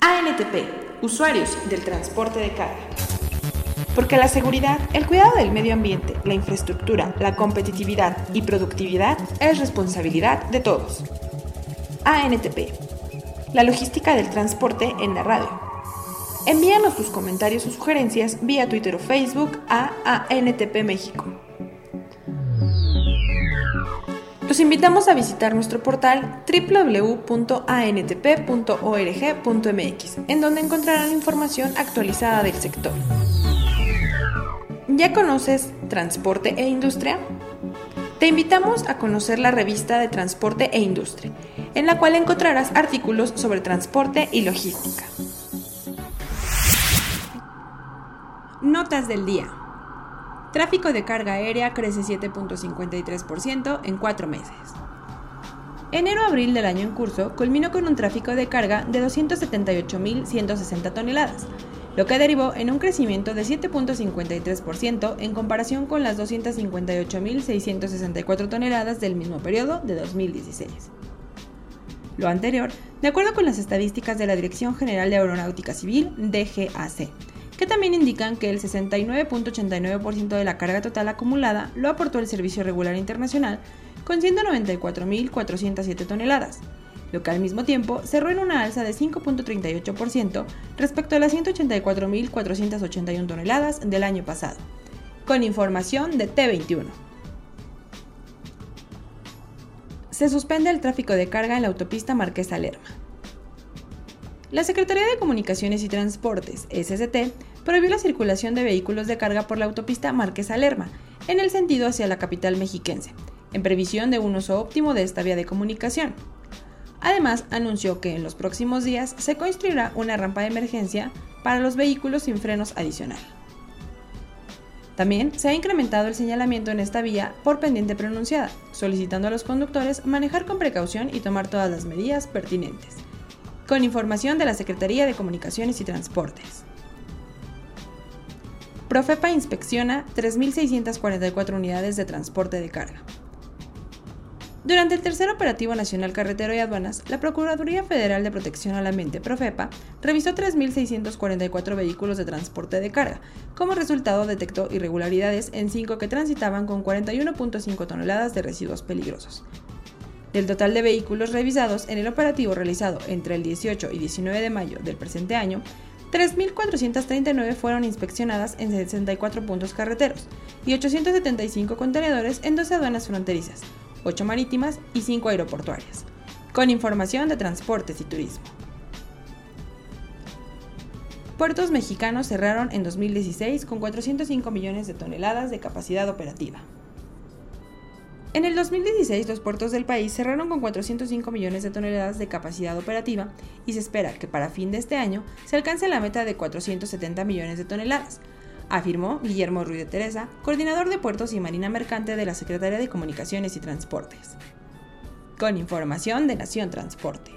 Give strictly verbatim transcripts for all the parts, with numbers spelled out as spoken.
A N T P, usuarios del transporte de carga. Porque la seguridad, el cuidado del medio ambiente, la infraestructura, la competitividad y productividad es responsabilidad de todos. A N T P, la logística del transporte en la radio. Envíanos tus comentarios o sugerencias vía Twitter o Facebook a A N T P México. Los invitamos a visitar nuestro portal doble u doble u doble u punto a n t p punto org punto m x, en donde encontrarán información actualizada del sector. ¿Ya conoces Transporte e Industria? Te invitamos a conocer la revista de Transporte e Industria, en la cual encontrarás artículos sobre transporte y logística. Notas del día. Tráfico de carga aérea crece siete punto cincuenta y tres por ciento en cuatro meses. Enero-abril del año en curso culminó con un tráfico de carga de doscientas setenta y ocho mil ciento sesenta toneladas, lo que derivó en un crecimiento de siete punto cincuenta y tres por ciento en comparación con las doscientas cincuenta y ocho mil seiscientas sesenta y cuatro toneladas del mismo periodo de dos mil dieciséis. Lo anterior, de acuerdo con las estadísticas de la Dirección General de Aeronáutica Civil, D G A C, que también indican que el sesenta y nueve punto ochenta y nueve por ciento de la carga total acumulada lo aportó el Servicio Regular Internacional con ciento noventa y cuatro mil cuatrocientas siete toneladas, lo que al mismo tiempo cerró en una alza de cinco punto treinta y ocho por ciento respecto a las ciento ochenta y cuatro mil cuatrocientas ochenta y una toneladas del año pasado, con información de T veintiuno. Se suspende el tráfico de carga en la autopista Marquesa Lerma. La Secretaría de Comunicaciones y Transportes, S C T, prohibió la circulación de vehículos de carga por la autopista Marquesa Lerma, en el sentido hacia la capital mexiquense, en previsión de un uso óptimo de esta vía de comunicación. Además, anunció que en los próximos días se construirá una rampa de emergencia para los vehículos sin frenos adicional. También se ha incrementado el señalamiento en esta vía por pendiente pronunciada, solicitando a los conductores manejar con precaución y tomar todas las medidas pertinentes. Con información de la Secretaría de Comunicaciones y Transportes. Profepa inspecciona tres mil seiscientas cuarenta y cuatro unidades de transporte de carga. Durante el tercer operativo nacional carretero y aduanas, la Procuraduría Federal de Protección al Ambiente, Profepa, revisó tres mil seiscientos cuarenta y cuatro vehículos de transporte de carga. Como resultado, detectó irregularidades en cinco que transitaban con cuarenta y uno punto cinco toneladas de residuos peligrosos. Del total de vehículos revisados en el operativo realizado entre el dieciocho y diecinueve de mayo del presente año, tres mil cuatrocientas treinta y nueve fueron inspeccionadas en sesenta y cuatro puntos carreteros y ochocientos setenta y cinco contenedores en doce aduanas fronterizas, ocho marítimas y cinco aeroportuarias, con información de Transportes y Turismo. Puertos mexicanos cerraron en dos mil dieciséis con cuatrocientos cinco millones de toneladas de capacidad operativa. En el dos mil dieciséis, los puertos del país cerraron con cuatrocientos cinco millones de toneladas de capacidad operativa y se espera que para fin de este año se alcance la meta de cuatrocientos setenta millones de toneladas, afirmó Guillermo Ruiz de Teresa, coordinador de Puertos y Marina Mercante de la Secretaría de Comunicaciones y Transportes. Con información de Nación Transporte.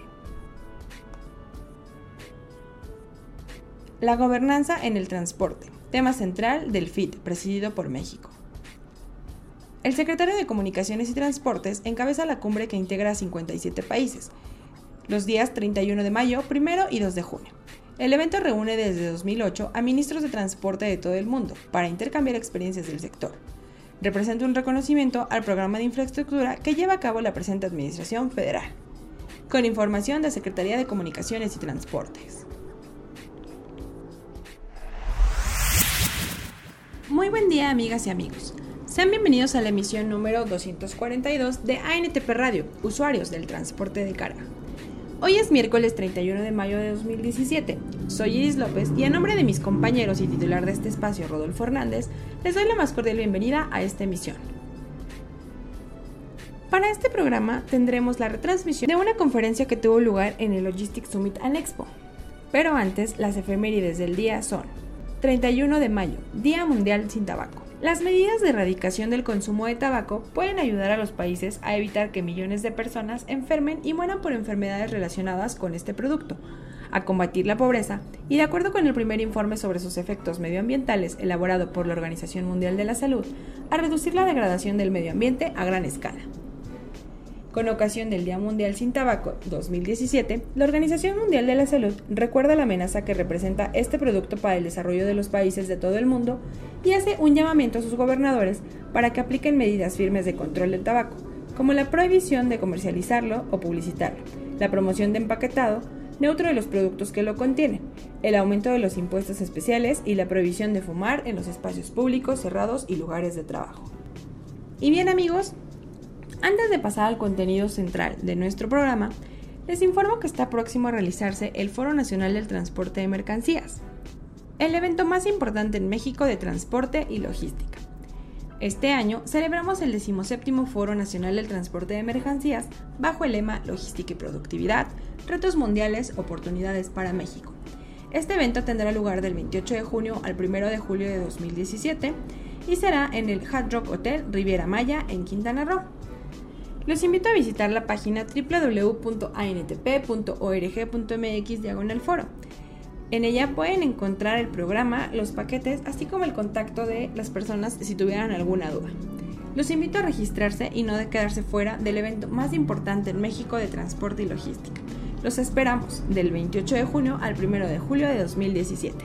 La gobernanza en el transporte, tema central del F I T, presidido por México. El secretario de Comunicaciones y Transportes encabeza la cumbre que integra a cincuenta y siete países, los días treinta y uno de mayo, primero y dos de junio. El evento reúne desde dos mil ocho a ministros de transporte de todo el mundo para intercambiar experiencias del sector. Representa un reconocimiento al programa de infraestructura que lleva a cabo la presente Administración Federal. Con información de Secretaría de Comunicaciones y Transportes. Muy buen día, amigas y amigos. Sean bienvenidos a la emisión número doscientos cuarenta y dos de A N T P Radio, usuarios del transporte de carga. Hoy es miércoles treinta y uno de mayo de dos mil diecisiete. Soy Iris López y a nombre de mis compañeros y titular de este espacio, Rodolfo Hernández, les doy la más cordial bienvenida a esta emisión. Para este programa tendremos la retransmisión de una conferencia que tuvo lugar en el Logistics Summit and Expo. Pero antes, las efemérides del día son: treinta y uno de mayo, Día Mundial sin Tabaco. Las medidas de erradicación del consumo de tabaco pueden ayudar a los países a evitar que millones de personas enfermen y mueran por enfermedades relacionadas con este producto, a combatir la pobreza y, de acuerdo con el primer informe sobre sus efectos medioambientales elaborado por la Organización Mundial de la Salud, a reducir la degradación del medio ambiente a gran escala. Con ocasión del Día Mundial sin Tabaco dos mil diecisiete, la Organización Mundial de la Salud recuerda la amenaza que representa este producto para el desarrollo de los países de todo el mundo y hace un llamamiento a sus gobernadores para que apliquen medidas firmes de control del tabaco, como la prohibición de comercializarlo o publicitarlo, la promoción de empaquetado neutro de los productos que lo contienen, el aumento de los impuestos especiales y la prohibición de fumar en los espacios públicos, cerrados y lugares de trabajo. Y bien, amigos, antes de pasar al contenido central de nuestro programa, les informo que está próximo a realizarse el Foro Nacional del Transporte de Mercancías, el evento más importante en México de transporte y logística. Este año celebramos el decimoséptimo Foro Nacional del Transporte de Mercancías bajo el lema Logística y Productividad, Retos Mundiales, Oportunidades para México. Este evento tendrá lugar del veintiocho de junio al primero de julio de dos mil diecisiete y será en el Hard Rock Hotel Riviera Maya en Quintana Roo. Los invito a visitar la página doble u doble u doble u punto a n t p punto org punto m x diagonal foro. En ella pueden encontrar el programa, los paquetes, así como el contacto de las personas si tuvieran alguna duda. Los invito a registrarse y no de quedarse fuera del evento más importante en México de transporte y logística. Los esperamos del veintiocho de junio al primero de julio de dos mil diecisiete.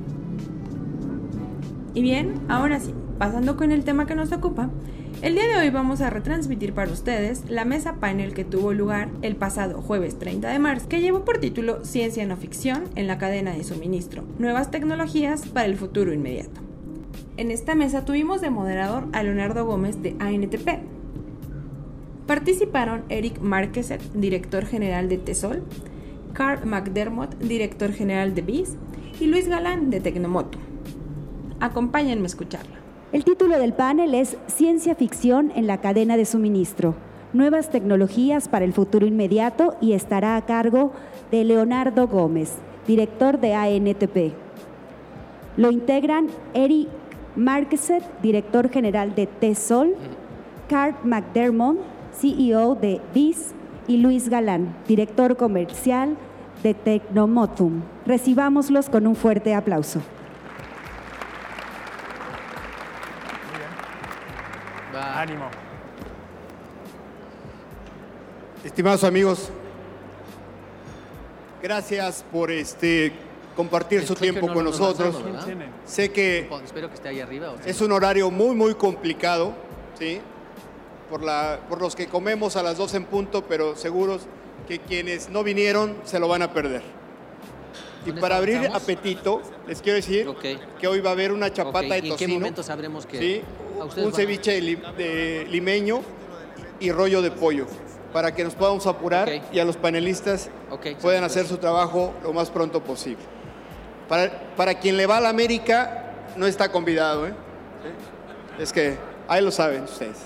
Y bien, ahora sí, pasando con el tema que nos ocupa, el día de hoy vamos a retransmitir para ustedes la mesa panel que tuvo lugar el pasado jueves treinta de marzo, que llevó por título Ciencia no ficción en la cadena de suministro, nuevas tecnologías para el futuro inmediato. En esta mesa tuvimos de moderador a Leonardo Gómez de A N T P. Participaron Eric Marqueset, director general de TESOL, Carl McDermott, director general de B I S, y Luis Galán de Tecnomoto. Acompáñenme a escucharla. El título del panel es Ciencia ficción en la cadena de suministro, nuevas tecnologías para el futuro inmediato, y estará a cargo de Leonardo Gómez, director de A N T P. Lo integran Eric Marqueset, director general de TESOL, Carl McDermott, C E O de B I S, y Luis Galán, director comercial de Tecnomotum. Recibámoslos con un fuerte aplauso. Ánimo. Estimados amigos, gracias por este compartir su tiempo con nosotros. Sé que espero que esté ahí arriba. ¿O es un horario muy muy complicado, ¿sí? Por la por los que comemos a las dos en punto, pero seguros que quienes no vinieron se lo van a perder. Y para abrir estamos? apetito, les quiero decir Okay. que hoy va a haber una chapata Okay. de ¿Y tocino. en qué momento sabremos que ¿Sí? a ustedes Un van? ceviche de, li, de limeño y rollo de pollo, para que nos podamos apurar Okay. y a los panelistas Okay, puedan pues. hacer su trabajo lo más pronto posible. Para, para quien le va a la América, no está convidado, ¿eh? Es que ahí lo saben ustedes.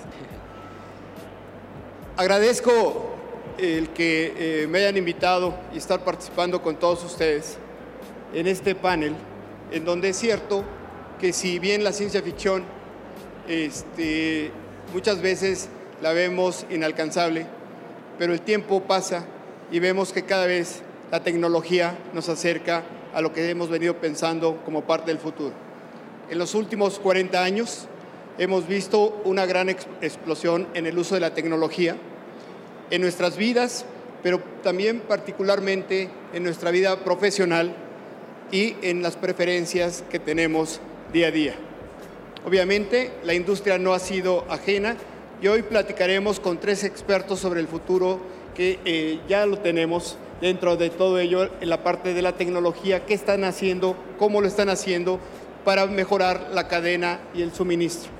Agradezco el que eh, me hayan invitado y estar participando con todos ustedes en este panel, en donde es cierto que si bien la ciencia ficción este, muchas veces la vemos inalcanzable, pero el tiempo pasa y vemos que cada vez la tecnología nos acerca a lo que hemos venido pensando como parte del futuro. En los últimos cuarenta años hemos visto una gran ex- explosión en el uso de la tecnología en nuestras vidas, pero también particularmente en nuestra vida profesional y en las preferencias que tenemos día a día. Obviamente, la industria no ha sido ajena y hoy platicaremos con tres expertos sobre el futuro que eh, ya lo tenemos dentro de todo ello, en la parte de la tecnología, qué están haciendo, cómo lo están haciendo para mejorar la cadena y el suministro.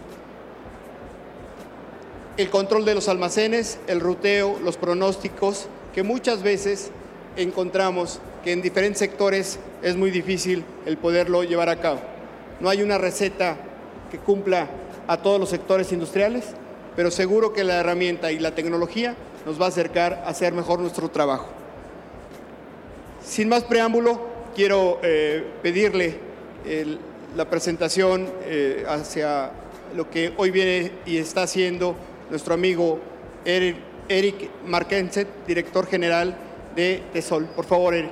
El control de los almacenes, el ruteo, los pronósticos, que muchas veces encontramos que en diferentes sectores es muy difícil el poderlo llevar a cabo. No hay una receta que cumpla a todos los sectores industriales, pero seguro que la herramienta y la tecnología nos va a acercar a hacer mejor nuestro trabajo. Sin más preámbulo, quiero eh, pedirle el, la presentación eh, hacia lo que hoy viene y está haciendo nuestro amigo Eric, Eric Marqueset, director general de TESOL. Por favor, Eric.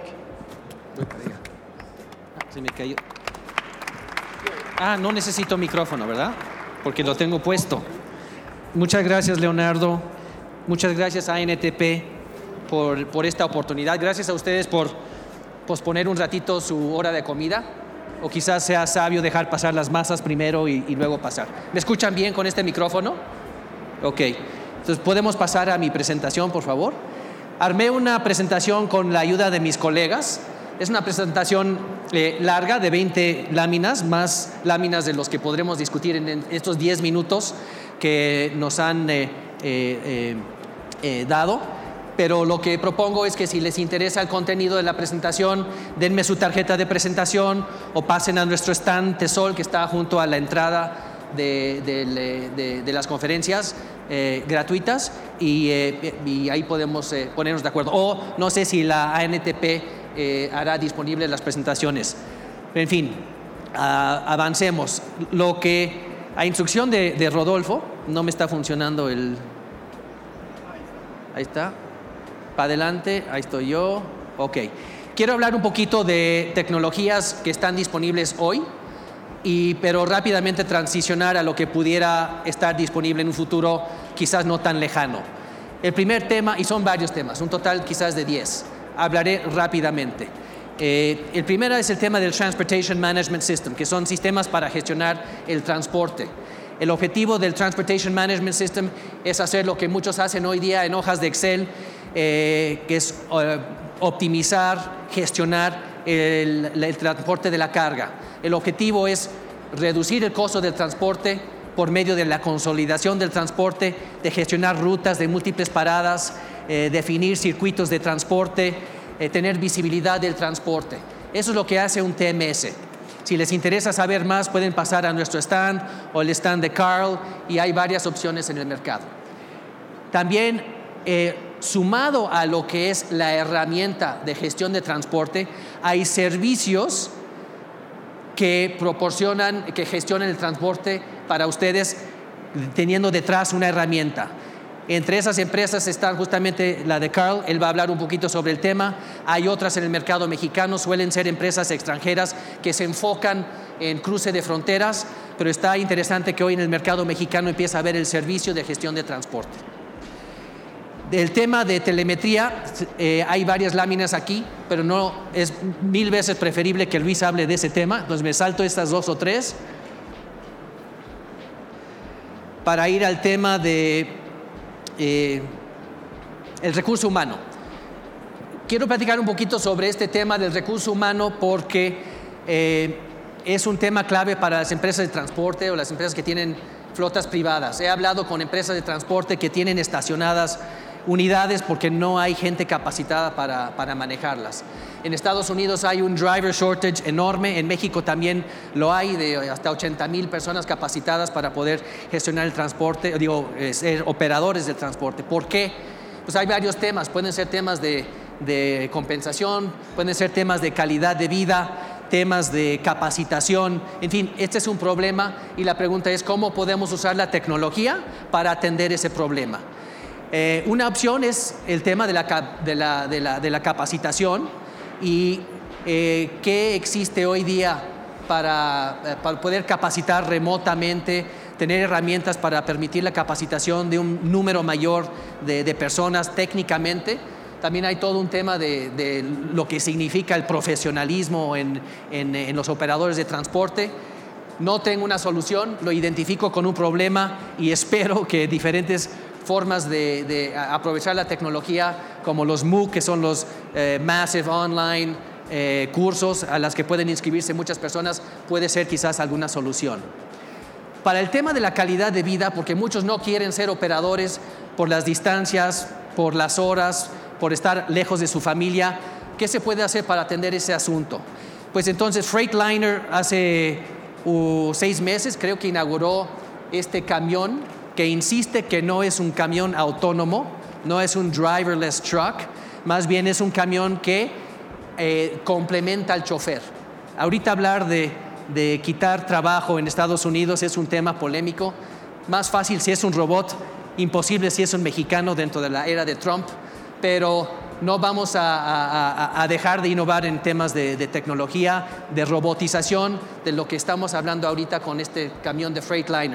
Ah, se me cayó. Ah, no necesito micrófono, ¿verdad? Porque lo tengo puesto. Muchas gracias, Leonardo. Muchas gracias a N T P por, por esta oportunidad. Gracias a ustedes por posponer un ratito su hora de comida. O quizás sea sabio dejar pasar las masas primero y, y luego pasar. ¿Me escuchan bien con este micrófono? Ok. Entonces, ¿podemos pasar a mi presentación, por favor? Armé una presentación con la ayuda de mis colegas. Es una presentación eh, larga de veinte láminas, más láminas de los que podremos discutir en, en estos diez minutos que nos han eh, eh, eh, dado. Pero lo que propongo es que si les interesa el contenido de la presentación, denme su tarjeta de presentación o pasen a nuestro stand TESOL, que está junto a la entrada de, de, de, de las conferencias eh, gratuitas, y, eh, y ahí podemos eh, ponernos de acuerdo. O no sé si la A N T P eh, hará disponibles las presentaciones. En fin, uh, avancemos. Lo que, a instrucción de, de Rodolfo, no me está funcionando el... Ahí está. Para adelante, ahí estoy yo. Ok. Quiero hablar un poquito de tecnologías que están disponibles hoy, y, pero rápidamente transicionar a lo que pudiera estar disponible en un futuro quizás no tan lejano. El primer tema, y son varios temas, un total quizás de diez. Hablaré rápidamente. Eh, el primero es el tema del Transportation Management System, que son sistemas para gestionar el transporte. El objetivo del Transportation Management System es hacer lo que muchos hacen hoy día en hojas de Excel, eh, que es uh, optimizar, gestionar el, el transporte de la carga. El objetivo es reducir el costo del transporte por medio de la consolidación del transporte, de gestionar rutas de múltiples paradas, eh, definir circuitos de transporte, eh, tener visibilidad del transporte. Eso es lo que hace un T M S. Si les interesa saber más, pueden pasar a nuestro stand o el stand de Carl, y hay varias opciones en el mercado. También, eh, sumado a lo que es la herramienta de gestión de transporte, hay servicios que proporcionan, que gestionan el transporte para ustedes, teniendo detrás una herramienta. Entre esas empresas están justamente la de Carl, él va a hablar un poquito sobre el tema. Hay otras en el mercado mexicano, suelen ser empresas extranjeras que se enfocan en cruce de fronteras, pero está interesante que hoy en el mercado mexicano empieza a haber el servicio de gestión de transporte. Del tema de telemetría, eh, hay varias láminas aquí, pero no es mil veces preferible que Luis hable de ese tema, entonces me salto estas dos o tres para ir al tema de Eh, el recurso humano. Quiero platicar un poquito sobre este tema del recurso humano porque eh, es un tema clave para las empresas de transporte o las empresas que tienen flotas privadas. He hablado con empresas de transporte que tienen estacionadas unidades porque no hay gente capacitada para, para manejarlas. En Estados Unidos hay un driver shortage enorme, en México también lo hay, de hasta ochenta mil personas capacitadas para poder gestionar el transporte, digo, ser operadores del transporte. ¿Por qué? Pues hay varios temas, pueden ser temas de, de compensación, pueden ser temas de calidad de vida, temas de capacitación, en fin, este es un problema y la pregunta es cómo podemos usar la tecnología para atender ese problema. Eh, una opción es el tema de la, de la, de la, de la capacitación y eh, qué existe hoy día para, eh, para poder capacitar remotamente, tener herramientas para permitir la capacitación de un número mayor de, de personas técnicamente. También hay todo un tema de, de lo que significa el profesionalismo en, en, en los operadores de transporte. No tengo una solución, lo identifico con un problema y espero que diferentes formas de, de aprovechar la tecnología como los MOOC, que son los eh, Massive Online eh, cursos a las que pueden inscribirse muchas personas, puede ser quizás alguna solución. Para el tema de la calidad de vida, porque muchos no quieren ser operadores por las distancias, por las horas, por estar lejos de su familia, ¿qué se puede hacer para atender ese asunto? Pues entonces Freightliner hace uh, seis meses creo que inauguró este camión que insiste que no es un camión autónomo, no es un driverless truck, más bien es un camión que eh, complementa al chofer. Ahorita hablar de, de quitar trabajo en Estados Unidos es un tema polémico, más fácil si es un robot, imposible si es un mexicano dentro de la era de Trump, pero no vamos a, a, a dejar de innovar en temas de, de tecnología, de robotización, de lo que estamos hablando ahorita con este camión de Freightliner.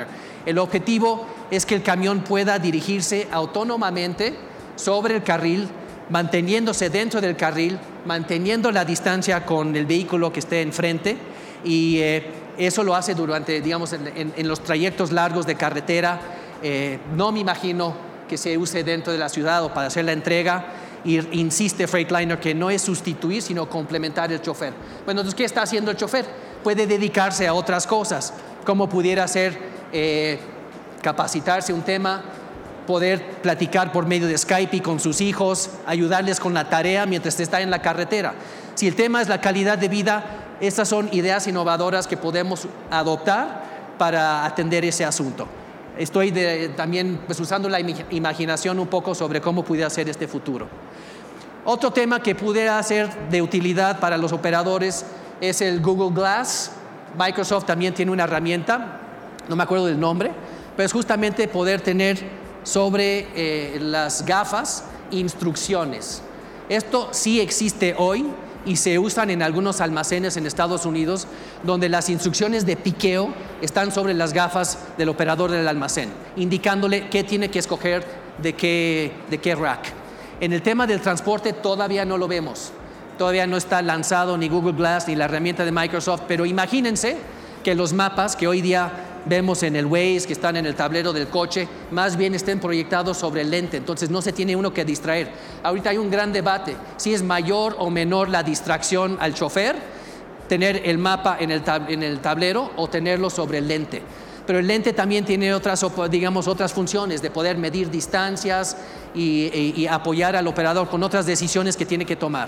El objetivo es que el camión pueda dirigirse autónomamente sobre el carril, manteniéndose dentro del carril, manteniendo la distancia con el vehículo que esté enfrente, y eh, eso lo hace durante, digamos, en, en, en los trayectos largos de carretera. Eh, no me imagino que se use dentro de la ciudad o para hacer la entrega. Y insiste Freightliner que no es sustituir, sino complementar el chofer. Bueno, entonces, ¿qué está haciendo el chofer? Puede dedicarse a otras cosas, como pudiera ser eh, capacitarse un tema, poder platicar por medio de Skype y con sus hijos, ayudarles con la tarea mientras está en la carretera. Si el tema es la calidad de vida, estas son ideas innovadoras que podemos adoptar para atender ese asunto. Estoy de, también pues, usando la imaginación un poco sobre cómo pudiera ser este futuro. Otro tema que pudiera ser de utilidad para los operadores es el Google Glass. Microsoft también tiene una herramienta, no me acuerdo del nombre, pero es justamente poder tener sobre eh, las gafas instrucciones. Esto sí existe hoy y se usan en algunos almacenes en Estados Unidos, donde las instrucciones de piqueo están sobre las gafas del operador del almacén, indicándole qué tiene que escoger de qué, de qué rack. En el tema del transporte todavía no lo vemos, todavía no está lanzado ni Google Glass ni la herramienta de Microsoft, pero imagínense que los mapas que hoy día vemos en el Waze, que están en el tablero del coche, más bien estén proyectados sobre el lente, entonces no se tiene uno que distraer. Ahorita hay un gran debate, si es mayor o menor la distracción al chofer, tener el mapa en el, tab- en el tablero o tenerlo sobre el lente. Pero el lente también tiene otras, digamos, otras funciones de poder medir distancias y, y, y apoyar al operador con otras decisiones que tiene que tomar.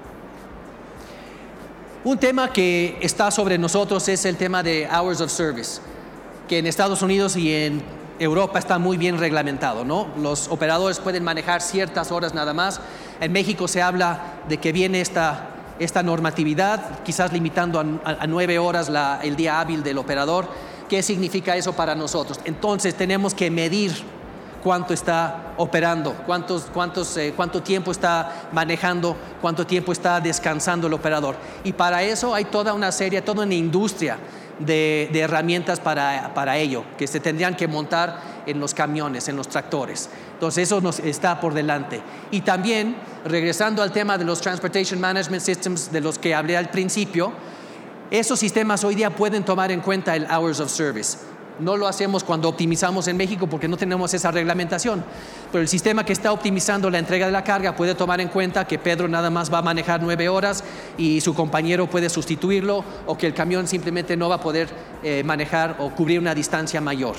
Un tema que está sobre nosotros es el tema de Hours of Service, que en Estados Unidos y en Europa está muy bien reglamentado, ¿no? Los operadores pueden manejar ciertas horas nada más. En México se habla de que viene esta, esta normatividad, quizás limitando a, a, a nueve horas la, el día hábil del operador. ¿Qué significa eso para nosotros? Entonces tenemos que medir cuánto está operando, cuántos, cuántos, eh, cuánto tiempo está manejando, cuánto tiempo está descansando el operador. Y para eso hay toda una serie, toda una industria de, de herramientas para, para ello, que se tendrían que montar en los camiones, en los tractores. Entonces eso nos está por delante. Y también, regresando al tema de los Transportation Management Systems de los que hablé al principio, esos sistemas hoy día pueden tomar en cuenta el Hours of Service. No lo hacemos cuando optimizamos en México porque no tenemos esa reglamentación, pero el sistema que está optimizando la entrega de la carga puede tomar en cuenta que Pedro nada más va a manejar nueve horas y su compañero puede sustituirlo, o que el camión simplemente no va a poder eh, manejar o cubrir una distancia mayor.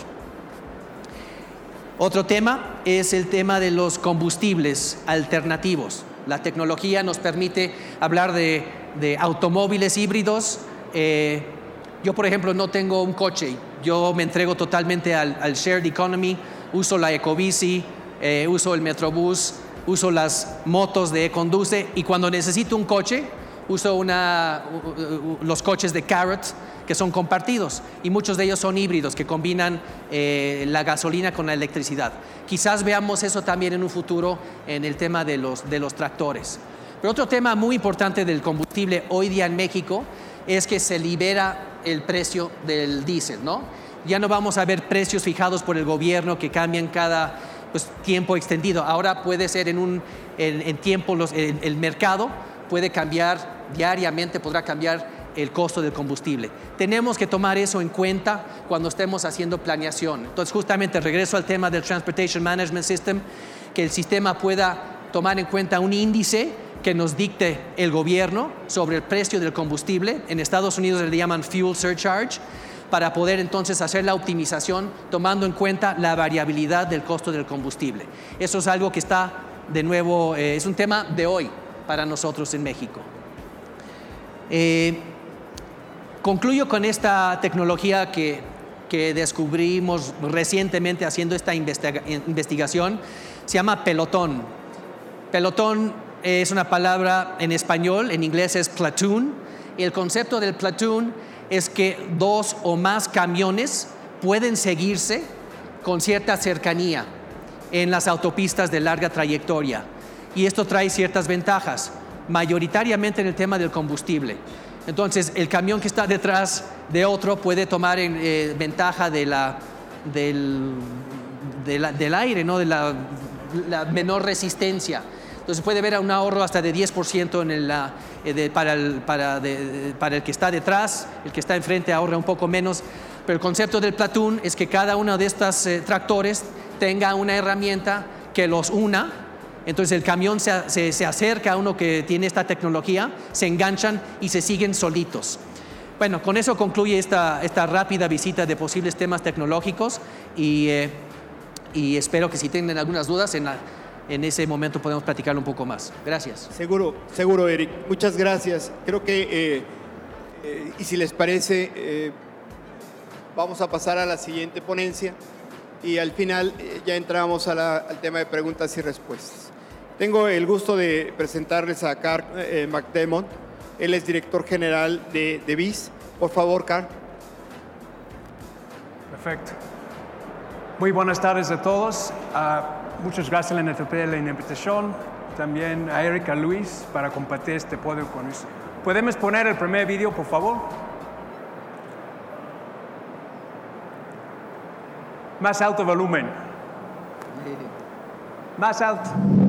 Otro tema es el tema de los combustibles alternativos. La tecnología nos permite hablar de, de automóviles híbridos. Eh, yo, por ejemplo, no tengo un coche. Yo me entrego totalmente al, al shared economy. Uso la Ecobici, eh, uso el Metrobús, uso las motos de Econduce, y cuando necesito un coche, uso una, uh, uh, los coches de Carrot, que son compartidos, y muchos de ellos son híbridos, que combinan eh, la gasolina con la electricidad. Quizás veamos eso también en un futuro en el tema de los, de los tractores. Pero otro tema muy importante del combustible hoy día en México es que se libera el precio del diésel, ¿no? Ya no vamos a ver precios fijados por el gobierno que cambian cada pues, tiempo extendido. Ahora puede ser en un en, en tiempo, los, en, el mercado puede cambiar diariamente, podrá cambiar el costo del combustible. Tenemos que tomar eso en cuenta cuando estemos haciendo planeación. Entonces, justamente regreso al tema del Transportation Management System, que el sistema pueda tomar en cuenta un índice que nos dicte el gobierno sobre el precio del combustible. En Estados Unidos le llaman fuel surcharge, para poder entonces hacer la optimización tomando en cuenta la variabilidad del costo del combustible. Eso es algo que está, de nuevo, eh, es un tema de hoy para nosotros en México. Eh, concluyo con esta tecnología que, que descubrimos recientemente haciendo esta investiga- investigación. Se llama pelotón. Pelotón es una palabra en español, en inglés es platoon. Y el concepto del platoon es que dos o más camiones pueden seguirse con cierta cercanía en las autopistas de larga trayectoria. Y esto trae ciertas ventajas, mayoritariamente en el tema del combustible. Entonces, el camión que está detrás de otro puede tomar en, eh, ventaja de la, del, de la, del aire, ¿no? De la, la menor resistencia. Entonces puede haber un ahorro hasta de diez por ciento en el, de, para, el, para, de, para el que está detrás, el que está enfrente ahorra un poco menos. Pero el concepto del platoon es que cada uno de estos eh, tractores tenga una herramienta que los una. Entonces el camión se, se, se acerca a uno que tiene esta tecnología, se enganchan y se siguen solitos. Bueno, con eso concluye esta, esta rápida visita de posibles temas tecnológicos y, eh, y espero que si tienen algunas dudas en, la, en ese momento podemos platicar un poco más. Gracias. Seguro, seguro, Eric. Muchas gracias. Creo que, eh, eh, y si les parece, eh, vamos a pasar a la siguiente ponencia y al final eh, ya entramos a la, al tema de preguntas y respuestas. Tengo el gusto de presentarles a Carl eh, McDermott. Él es director general de, de B I S. Por favor, Carl. Perfecto. Muy buenas tardes a todos. Uh, muchas gracias a la N F P de la invitación. También a Eric, a Luis, para compartir este podio con nosotros. ¿Podemos poner el primer video, por favor? Más alto volumen. Más alto.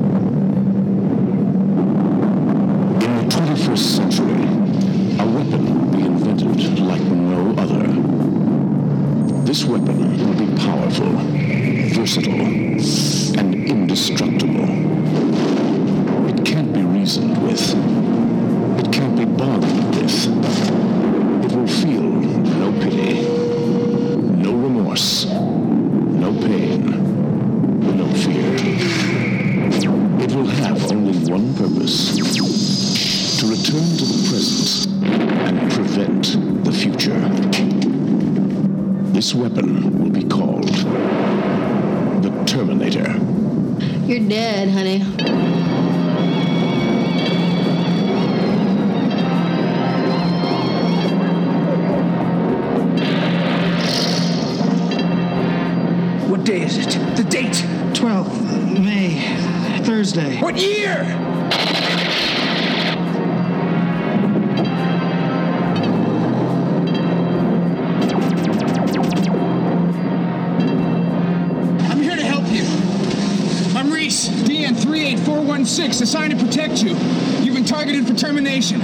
In the twenty-first century, a weapon will be invented like no other. This weapon will be powerful, versatile, and indestructible. It can't be reasoned with. It can't be bargained with. It will feel no pity, no remorse, no pain, no fear. It will have only one purpose: to return to the present and prevent the future. This weapon will be called the Terminator. You're dead, honey. What day is it? The date? twelfth of May, Thursday. What year? I'm here to help you. I'm Reese, D N three eight four one six, assigned to protect you. You've been targeted for termination.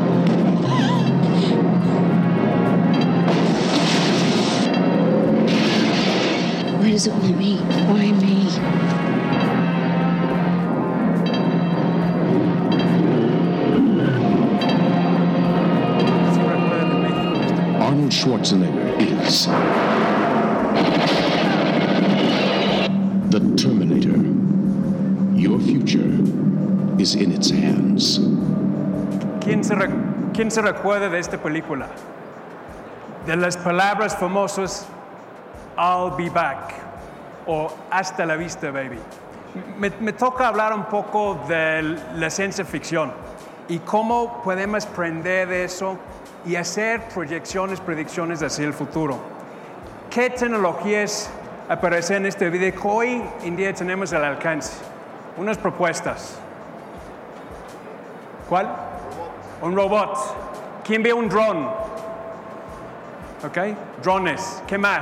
Why does it want me? Why me? Arnold Schwarzenegger is the Terminator. Your future is in its hands. ¿Quién se, re- ¿Quién se recuerda de esta película? De las palabras famosas, I'll be back, o hasta la vista, baby. Me, me toca hablar un poco de la ciencia ficción y cómo podemos aprender de eso y hacer proyecciones, predicciones hacia el futuro. ¿Qué tecnologías aparecen en este video que hoy en día tenemos al alcance? Unas propuestas. ¿Cuál? Un robot. ¿Quién ve un dron? ¿Ok? Drones. ¿Qué más?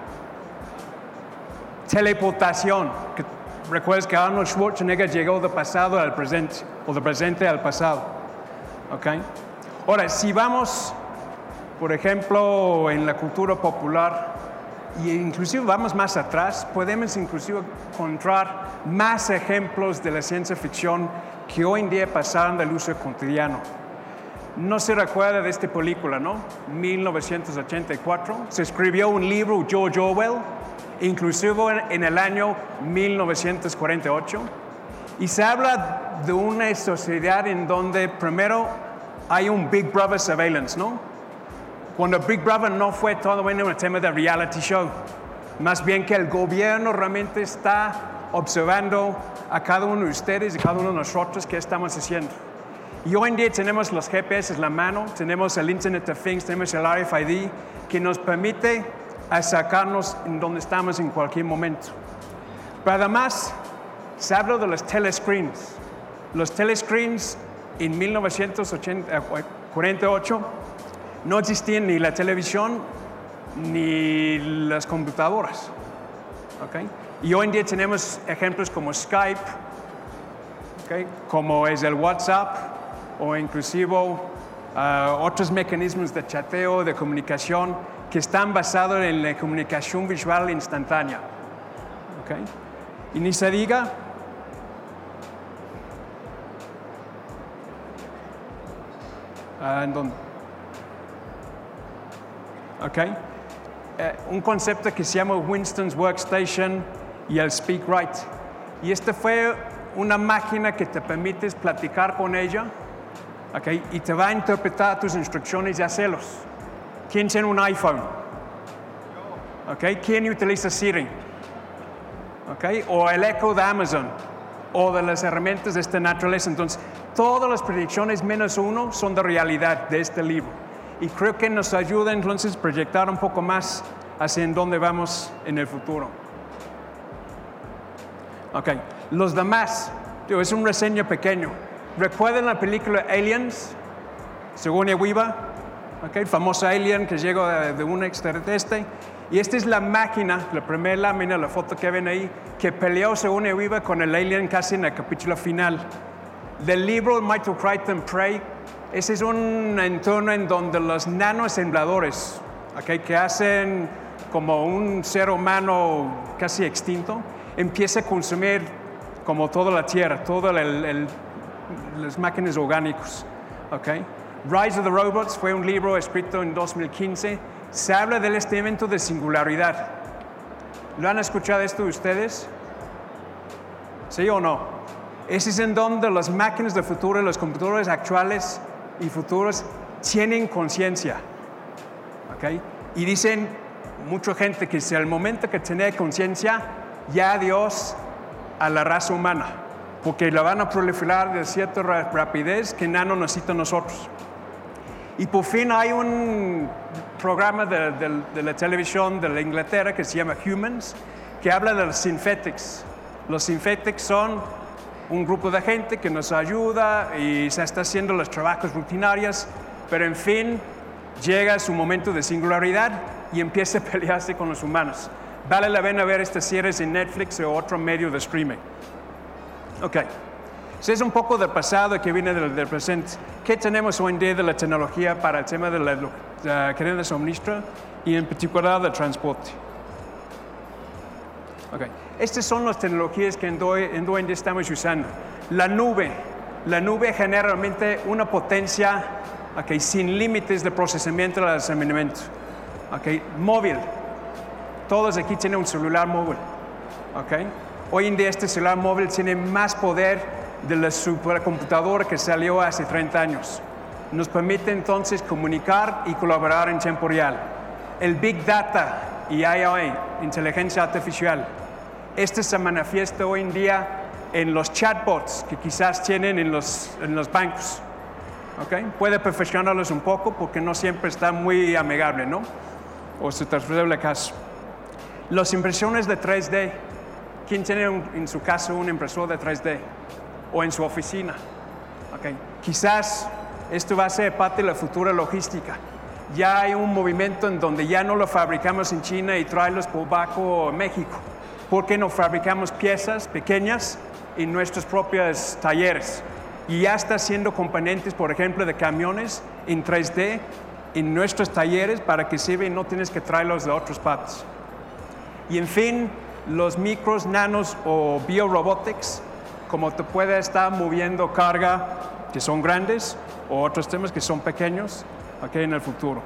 Teleportación. Que, recuerdas que Arnold Schwarzenegger llegó del pasado al presente, o del presente al pasado. ¿Ok? Ahora, si vamos, por ejemplo, en la cultura popular, e inclusive vamos más atrás, podemos inclusive encontrar más ejemplos de la ciencia ficción que hoy en día pasaron del uso cotidiano. No se recuerda de esta película, ¿no? mil novecientos ochenta y cuatro. Se escribió un libro, George Orwell, inclusive en el año mil novecientos cuarenta y ocho. Y se habla de una sociedad en donde primero hay un Big Brother surveillance, ¿no? Cuando Big Brother no fue todo en un tema de reality show, más bien que el gobierno realmente está observando a cada uno de ustedes y cada uno de nosotros qué estamos haciendo. Y hoy en día tenemos los G P S en la mano, tenemos el Internet of Things, tenemos el R F I D, que nos permite sacarnos en donde estamos en cualquier momento. Pero además, se habla de los telescreens. Los telescreens en mil novecientos cuarenta y ocho no existían ni la televisión ni las computadoras. ¿Okay? Y hoy en día tenemos ejemplos como Skype, ¿okay? Como es el WhatsApp, o inclusive uh, otros mecanismos de chateo, de comunicación, que están basados en la comunicación visual instantánea. ¿Okay? Y ni se diga, uh, ¿en dónde? Okay. Eh, un concepto que se llama Winston's Workstation y el Speak Right. Y esta fue una máquina que te permite platicar con ella, okay, y te va a interpretar tus instrucciones y hacerlos. ¿Quién tiene un iPhone? Okay. ¿Quién utiliza Siri? Okay. O el Echo de Amazon, o de las herramientas de esta naturaleza. Entonces, todas las predicciones menos uno son de realidad de este libro. Y creo que nos ayuda entonces a proyectar un poco más hacia en dónde vamos en el futuro. Ok, los demás, digo, es un reseño pequeño. ¿Recuerdan la película Aliens? Sigourney Weaver, okay, famosa alien que llegó de, de un extraterrestre. Y esta es la máquina, la primera lámina, la foto que ven ahí, que peleó Sigourney Weaver con el alien casi en el capítulo final. Del libro Michael Crichton Prey, ese es un entorno en donde los nanosembladores, okay, que hacen como un ser humano casi extinto, empieza a consumir como toda la tierra, todas las máquinas orgánicas. Okay. Rise of the Robots fue un libro escrito en dos mil quince. Se habla de este evento de singularidad. ¿Lo han escuchado esto ustedes? ¿Sí o no? Ese es en donde las máquinas del futuro, los computadores actuales y futuros tienen conciencia. ¿Okay? Y dicen mucha gente que si al momento que tiene conciencia, ya adiós a la raza humana, porque la van a proliferar de cierta rapidez que nada nos necesita nosotros. Y por fin hay un programa de, de, de la televisión de la Inglaterra que se llama Humans, que habla de los synthetics. Los synthetics son un grupo de gente que nos ayuda y se está haciendo los trabajos rutinarios, pero en fin, llega su momento de singularidad y empieza a pelearse con los humanos. Vale la pena ver estas series en Netflix o otro medio de streaming. Ok. Si es un poco del pasado que viene del, del presente. ¿Qué tenemos hoy en día de la tecnología para el tema de la, de la cadena de suministro y en particular del transporte? Okay. Estas son las tecnologías que en hoy en día estamos usando. La nube. La nube genera realmente una potencia, okay, sin límites de procesamiento y almacenamiento. Okay. Móvil. Todos aquí tienen un celular móvil. Okay. Hoy en día este celular móvil tiene más poder de la supercomputadora que salió hace treinta años. Nos permite entonces comunicar y colaborar en tiempo real. El Big Data y I A, inteligencia artificial. Este se manifiesta hoy en día en los chatbots que quizás tienen en los, en los bancos. ¿Okay? Puede perfeccionarlos un poco porque no siempre está muy amigable, ¿no? O se transfiere caso. Las impresiones de tres D. ¿Quién tiene un, en su caso un impresor de tres D? O en su oficina. Okay. Quizás esto va a ser parte de la futura logística. Ya hay un movimiento en donde ya no lo fabricamos en China y traerlos por barco a México. ¿Por qué no fabricamos piezas pequeñas en nuestros propios talleres? Y ya está haciendo componentes, por ejemplo, de camiones en tres D en nuestros talleres para que sirva y no tienes que traerlos de otras partes. Y en fin, los micros, nanos o biorobotics, como te puede estar moviendo carga que son grandes o otros temas que son pequeños, okay, en el futuro.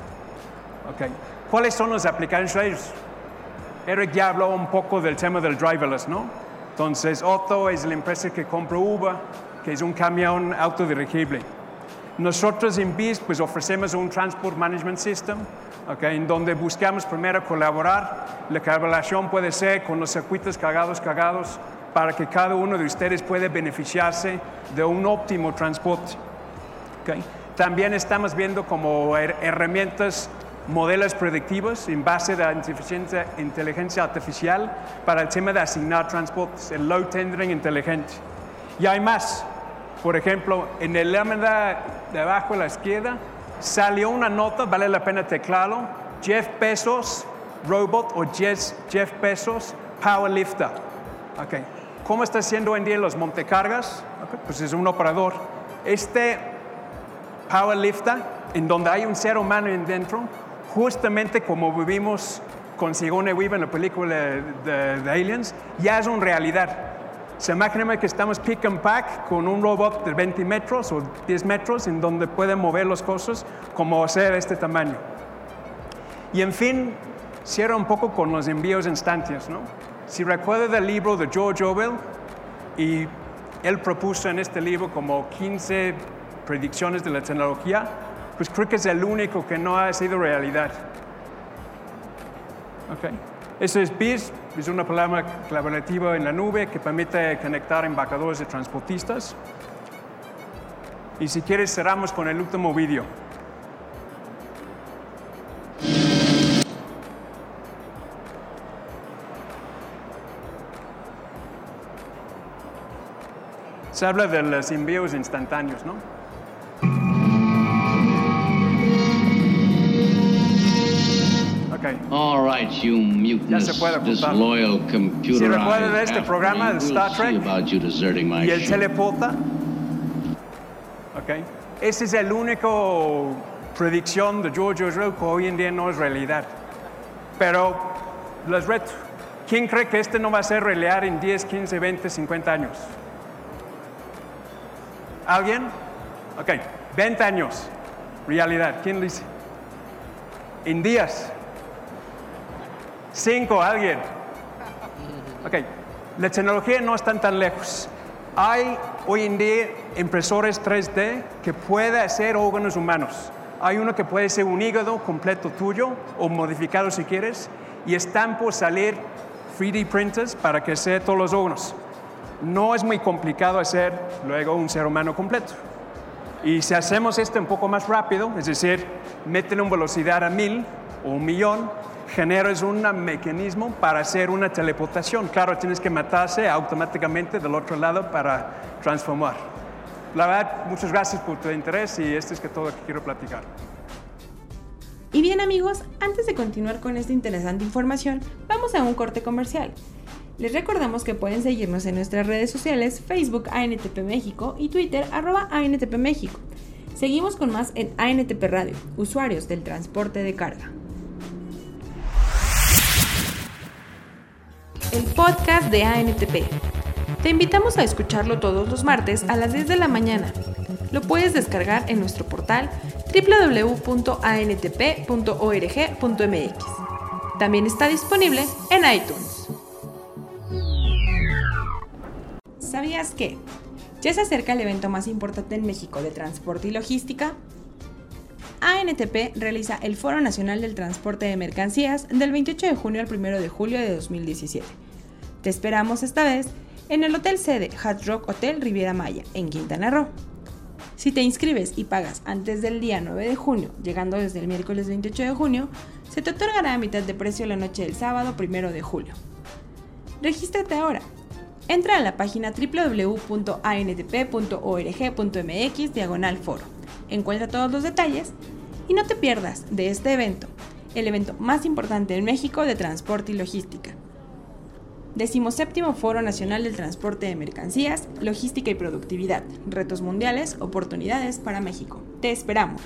Okay. ¿Cuáles son las aplicaciones de ellos? Eric ya habló un poco del tema del driverless, ¿no? Entonces, Otto es la empresa que compra Uber, que es un camión autodirigible. Nosotros en B I S pues, ofrecemos un Transport Management System, okay, en donde buscamos primero colaborar. La colaboración puede ser con los circuitos cargados, cargados, para que cada uno de ustedes pueda beneficiarse de un óptimo transporte. Okay. También estamos viendo como her herramientas modelos predictivos en base de inteligencia artificial para el tema de asignar transportes, el load tendering inteligente. Y hay más. Por ejemplo, en el lámina de abajo a la izquierda salió una nota, vale la pena teclarlo, Jeff Bezos Robot o Jeff, Jeff Bezos Powerlifter. Okay. ¿Cómo está haciendo hoy en día los montecargas? Okay. Pues es un operador. Este Powerlifter, en donde hay un ser humano dentro, justamente como vivimos con Sigourney Weaver en la película de, de, de Aliens, ya es una realidad. Se imagina que estamos pick and pack con un robot de veinte metros o diez metros en donde puede mover las cosas como hacer este tamaño. Y en fin, cierra un poco con los envíos instantáneos, ¿no? Si recuerda del libro de George Orwell, y él propuso en este libro como quince predicciones de la tecnología, pues creo que es el único que no ha sido realidad. Okay. Eso es B I S, es una palabra colaborativa en la nube que permite conectar embarcadores de transportistas. Y si quieres, cerramos con el último vídeo. Se habla de los envíos instantáneos, ¿no? Okay. All right, you mutinous, disloyal computer. Si recuerda de este programa de Star Trek y el teleporta, okay. Esa es la única predicción de George Orwell que hoy en día no es realidad. Pero les reto, ¿quién cree que este no va a ser realidad en diez, quince, veinte, cincuenta años? ¿Alguien? Ok, veinte años, realidad. ¿Quién lo dice? En días. Cinco, alguien. Ok, la tecnología no está tan lejos. Hay hoy en día impresores tres D que pueden hacer órganos humanos. Hay uno que puede ser un hígado completo tuyo o modificado si quieres, y están por salir tres D printers para que sea todos los órganos. No es muy complicado hacer luego un ser humano completo. Y si hacemos esto un poco más rápido, es decir, métele una velocidad a mil o un millón, generas un mecanismo para hacer una teleportación. Claro, tienes que matarse automáticamente del otro lado para transformar. La verdad, muchas gracias por tu interés y esto es que todo lo que quiero platicar. Y bien amigos, antes de continuar con esta interesante información, vamos a un corte comercial. Les recordamos que pueden seguirnos en nuestras redes sociales, Facebook A N T P México y Twitter arroba A N T P México. Seguimos con más en A N T P Radio, usuarios del transporte de carga. El podcast de A N T P. Te invitamos a escucharlo todos los martes a las diez de la mañana. Lo puedes descargar en nuestro portal doble u doble u doble u punto a n t p punto org punto m x. También está disponible en iTunes. ¿Sabías que ya se acerca el evento más importante en México de transporte y logística? A N T P realiza el Foro Nacional del Transporte de Mercancías del veintiocho de junio al primero de julio de dos mil diecisiete. Te esperamos esta vez en el hotel sede Hard Rock Hotel Riviera Maya, en Quintana Roo. Si te inscribes y pagas antes del día nueve de junio, llegando desde el miércoles veintiocho de junio, se te otorgará a mitad de precio la noche del sábado primero de julio. Regístrate ahora. Entra a la página doble u doble u doble u punto a n t p punto org punto m x diagonal foro. Encuentra todos los detalles y no te pierdas de este evento, el evento más importante en México de transporte y logística. decimoséptimo Foro Nacional del Transporte de Mercancías, Logística y Productividad, Retos Mundiales, Oportunidades para México. Te esperamos.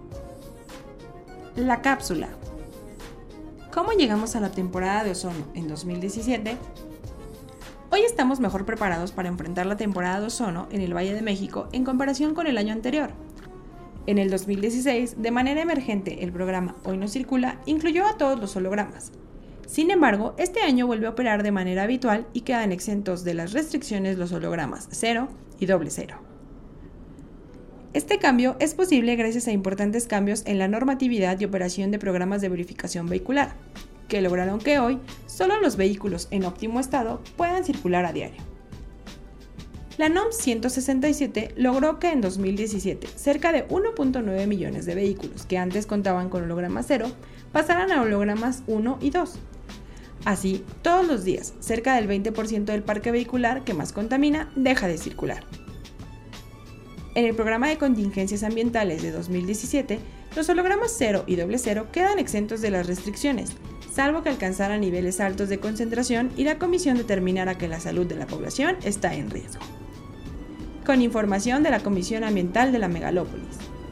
La cápsula. ¿Cómo llegamos a la temporada de ozono en dos mil diecisiete? Hoy estamos mejor preparados para enfrentar la temporada de ozono en el Valle de México en comparación con el año anterior. En el dos mil dieciséis, de manera emergente, el programa Hoy No Circula incluyó a todos los hologramas. Sin embargo, este año vuelve a operar de manera habitual y quedan exentos de las restricciones los hologramas cero y doble cero. Este cambio es posible gracias a importantes cambios en la normatividad y operación de programas de verificación vehicular, que lograron que hoy solo los vehículos en óptimo estado puedan circular a diario. La N O M ciento sesenta y siete logró que en dos mil diecisiete cerca de uno punto nueve millones de vehículos que antes contaban con holograma cero pasaran a hologramas uno y dos. Así, todos los días, cerca del veinte por ciento del parque vehicular que más contamina deja de circular. En el programa de contingencias ambientales de dos mil diecisiete, Los hologramas cero y doble cero quedan exentos de las restricciones, salvo que alcanzaran niveles altos de concentración y la comisión determinara que la salud de la población está en riesgo. Con información de la Comisión Ambiental de la Megalópolis.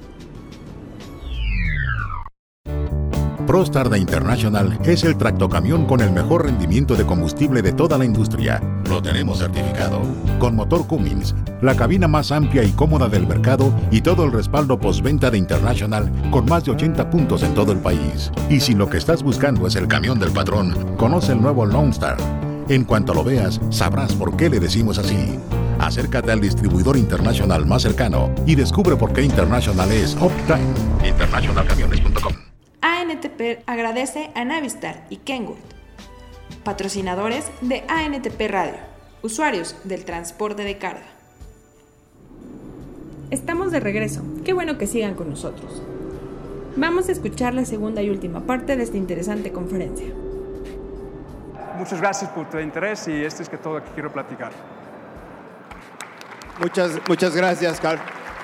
ProStar de International es el tractocamión con el mejor rendimiento de combustible de toda la industria. Lo tenemos certificado. Con motor Cummins, la cabina más amplia y cómoda del mercado y todo el respaldo postventa de International con más de ochenta puntos en todo el país. Y si lo que estás buscando es el camión del patrón, conoce el nuevo Lone Star. En cuanto lo veas, sabrás por qué le decimos así. Acércate al distribuidor International más cercano y descubre por qué International es Uptime. international camiones punto com. A N T P agradece a Navistar y Kenwood, patrocinadores de A N T P Radio, usuarios del transporte de carga. Estamos de regreso, qué bueno que sigan con nosotros. Vamos a escuchar la segunda y última parte de esta interesante conferencia. Muchas gracias por tu interés y esto es que todo lo que quiero platicar. Muchas, muchas gracias, Carl.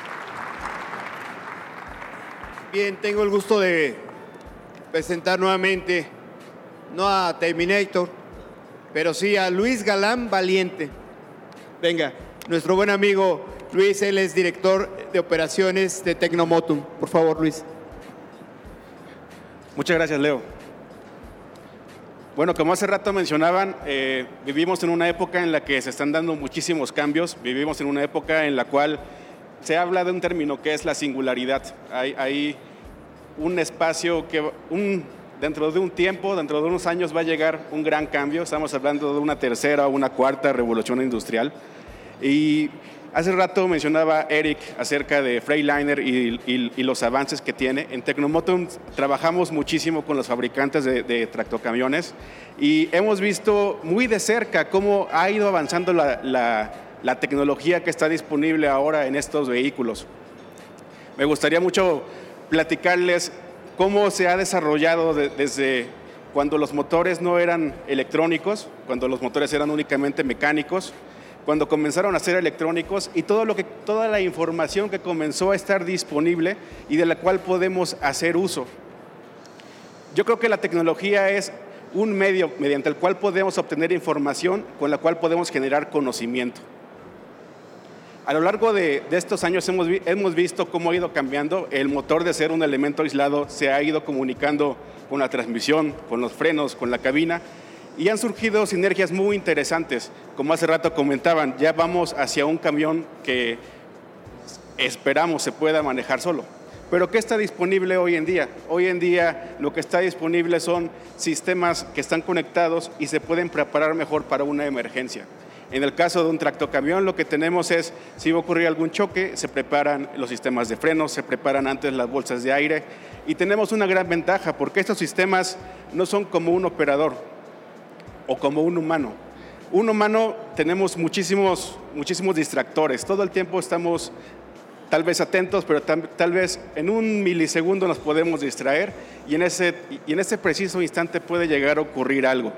Bien, tengo el gusto de presentar nuevamente, no a Terminator, pero sí a Luis Galán Valiente. Venga, nuestro buen amigo Luis, él es director de operaciones de Tecnomotum. Por favor, Luis. Muchas gracias, Leo. Bueno, como hace rato mencionaban, eh, vivimos en una época en la que se están dando muchísimos cambios, vivimos en una época en la cual se habla de un término que es la singularidad. Hay, hay un espacio que un, dentro de un tiempo, dentro de unos años va a llegar un gran cambio. Estamos hablando de una tercera o una cuarta revolución industrial. Y hace rato mencionaba Eric acerca de Freightliner y, y, y los avances que tiene. En Tecnomotum trabajamos muchísimo con los fabricantes de, de tractocamiones y hemos visto muy de cerca cómo ha ido avanzando la, la, la tecnología que está disponible ahora en estos vehículos. Me gustaría mucho platicarles cómo se ha desarrollado de, desde cuando los motores no eran electrónicos, cuando los motores eran únicamente mecánicos, cuando comenzaron a ser electrónicos y todo lo que, toda la información que comenzó a estar disponible y de la cual podemos hacer uso. Yo creo que la tecnología es un medio mediante el cual podemos obtener información, con la cual podemos generar conocimiento. A lo largo de, de estos años hemos, hemos visto cómo ha ido cambiando. El motor, de ser un elemento aislado, se ha ido comunicando con la transmisión, con los frenos, con la cabina, y han surgido sinergias muy interesantes. Como hace rato comentaban, ya vamos hacia un camión que esperamos se pueda manejar solo. Pero ¿qué está disponible hoy en día? Hoy en día lo que está disponible son sistemas que están conectados y se pueden preparar mejor para una emergencia. En el caso de un tractocamión, lo que tenemos es, si va a ocurrir algún choque, se preparan los sistemas de frenos, se preparan antes las bolsas de aire y tenemos una gran ventaja porque estos sistemas no son como un operador o como un humano. Un humano tenemos muchísimos, muchísimos distractores, todo el tiempo estamos tal vez atentos, pero tal, tal vez en un milisegundo nos podemos distraer y en, ese, y en ese preciso instante puede llegar a ocurrir algo.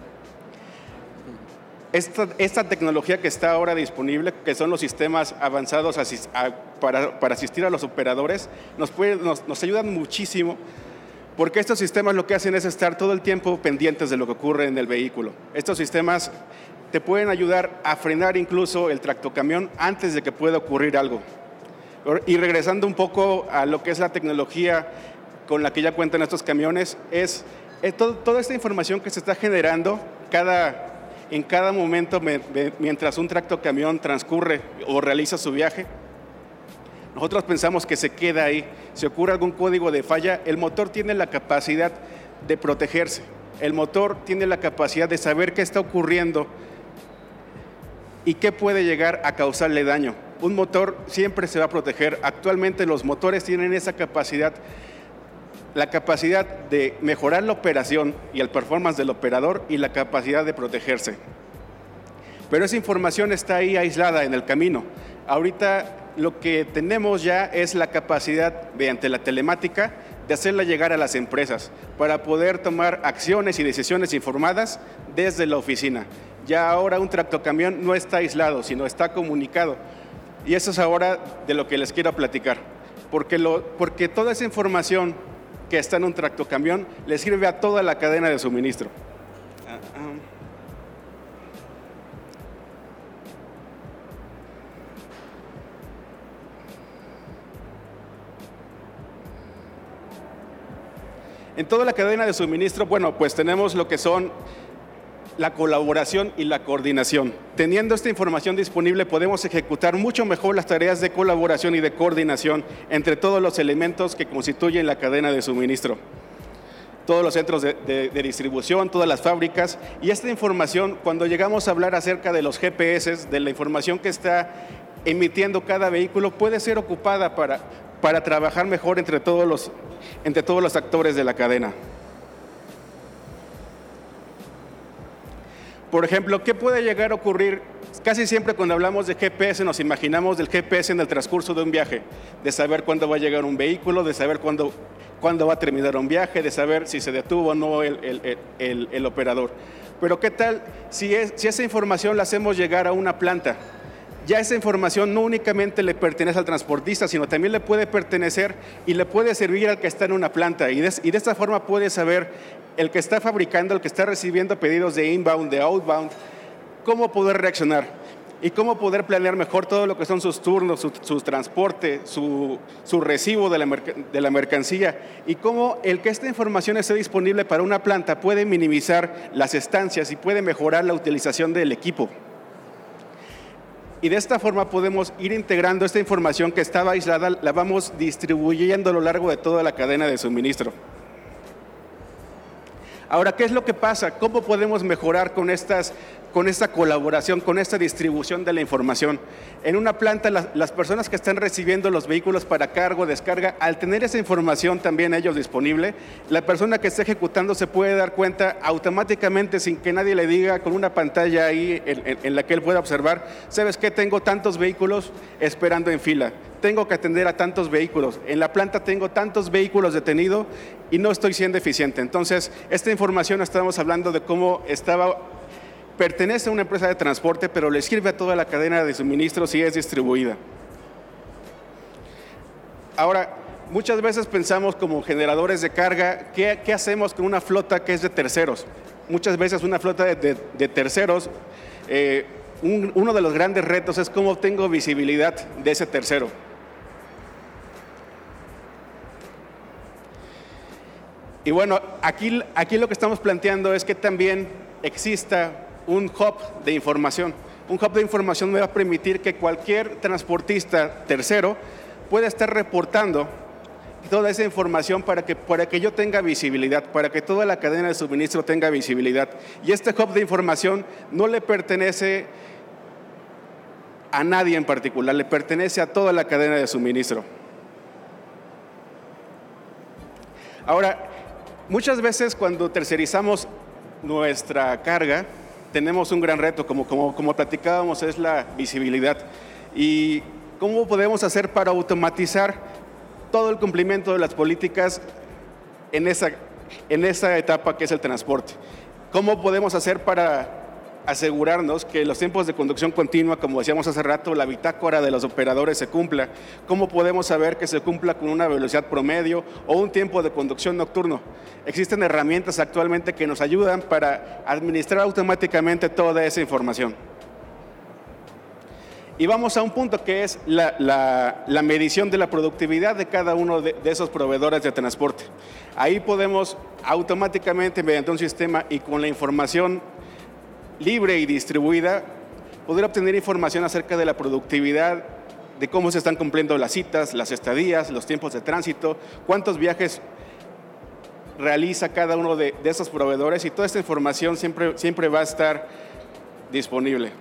Esta, esta tecnología que está ahora disponible, que son los sistemas avanzados asist, a, para, para asistir a los operadores, nos, puede, nos, nos ayudan muchísimo porque estos sistemas lo que hacen es estar todo el tiempo pendientes de lo que ocurre en el vehículo. Estos sistemas te pueden ayudar a frenar incluso el tractocamión antes de que pueda ocurrir algo. Y regresando un poco a lo que es la tecnología con la que ya cuentan estos camiones, es, es todo, toda esta información que se está generando cada... en cada momento mientras un tractocamión transcurre o realiza su viaje. Nosotros pensamos que se queda ahí. Si ocurre algún código de falla, el motor tiene la capacidad de protegerse. El motor tiene la capacidad de saber qué está ocurriendo y qué puede llegar a causarle daño. Un motor siempre se va a proteger. Actualmente los motores tienen esa capacidad, la capacidad de mejorar la operación y el performance del operador y la capacidad de protegerse. Pero esa información está ahí aislada en el camino. Ahorita lo que tenemos ya es la capacidad, mediante la telemática, de hacerla llegar a las empresas para poder tomar acciones y decisiones informadas desde la oficina. Ya ahora un tractocamión no está aislado, sino está comunicado. Y eso es ahora de lo que les quiero platicar. porque, lo, porque toda esa información que está en un tractocamión le sirve a toda la cadena de suministro. En toda la cadena de suministro, bueno, pues tenemos lo que son la colaboración y la coordinación. Teniendo esta información disponible, podemos ejecutar mucho mejor las tareas de colaboración y de coordinación entre todos los elementos que constituyen la cadena de suministro. Todos los centros de, de, de distribución, todas las fábricas. Y esta información, cuando llegamos a hablar acerca de los G P S, de la información que está emitiendo cada vehículo, puede ser ocupada para, para trabajar mejor entre todos los entre todos los actores de la cadena. Por ejemplo, ¿qué puede llegar a ocurrir? Casi siempre cuando hablamos de G P S nos imaginamos del G P S en el transcurso de un viaje, de saber cuándo va a llegar un vehículo, de saber cuándo, cuándo va a terminar un viaje, de saber si se detuvo o no el, el, el, el operador. Pero ¿qué tal si, es, si esa información la hacemos llegar a una planta? Ya esa información no únicamente le pertenece al transportista, sino también le puede pertenecer y le puede servir al que está en una planta. Y de, y de esta forma puede saber el que está fabricando, el que está recibiendo pedidos de inbound, de outbound, cómo poder reaccionar y cómo poder planear mejor todo lo que son sus turnos, su, su transporte, su, su recibo de la, de la mercancía, y cómo el que esta información esté disponible para una planta puede minimizar las estancias y puede mejorar la utilización del equipo. Y de esta forma podemos ir integrando esta información que estaba aislada, la vamos distribuyendo a lo largo de toda la cadena de suministro. Ahora, ¿qué es lo que pasa? ¿Cómo podemos mejorar con, estas, con esta colaboración, con esta distribución de la información? En una planta, las, las personas que están recibiendo los vehículos para cargo, descarga, al tener esa información también ellos disponible, la persona que está ejecutando se puede dar cuenta automáticamente, sin que nadie le diga, con una pantalla ahí en, en, en la que él pueda observar, ¿sabes qué? Tengo tantos vehículos esperando en fila. Tengo que atender a tantos vehículos. En la planta tengo tantos vehículos detenidos y no estoy siendo eficiente. Entonces, esta información estamos hablando de cómo estaba, pertenece a una empresa de transporte, pero le sirve a toda la cadena de suministro si es distribuida. Ahora, muchas veces pensamos como generadores de carga, ¿qué, qué hacemos con una flota que es de terceros? Muchas veces una flota de, de, de terceros, eh, un, uno de los grandes retos es cómo obtengo visibilidad de ese tercero. Y bueno, aquí, aquí lo que estamos planteando es que también exista un hub de información. Un hub de información me va a permitir que cualquier transportista tercero pueda estar reportando toda esa información para que, para que yo tenga visibilidad, para que toda la cadena de suministro tenga visibilidad. Y este hub de información no le pertenece a nadie en particular, le pertenece a toda la cadena de suministro. Ahora, muchas veces cuando tercerizamos nuestra carga, tenemos un gran reto, como, como, como platicábamos, es la visibilidad. ¿Y cómo podemos hacer para automatizar todo el cumplimiento de las políticas en esa, en esa etapa que es el transporte? ¿Cómo podemos hacer para asegurarnos que los tiempos de conducción continua, como decíamos hace rato, la bitácora de los operadores se cumpla? ¿Cómo podemos saber que se cumpla con una velocidad promedio o un tiempo de conducción nocturno? Existen herramientas actualmente que nos ayudan para administrar automáticamente toda esa información. Y vamos a un punto que es la, la, la medición de la productividad de cada uno de, de esos proveedores de transporte. Ahí podemos automáticamente, mediante un sistema y con la información libre y distribuida, poder obtener información acerca de la productividad, de cómo se están cumpliendo las citas, las estadías, los tiempos de tránsito, cuántos viajes realiza cada uno de, de esos proveedores, y toda esta información siempre, siempre va a estar disponible.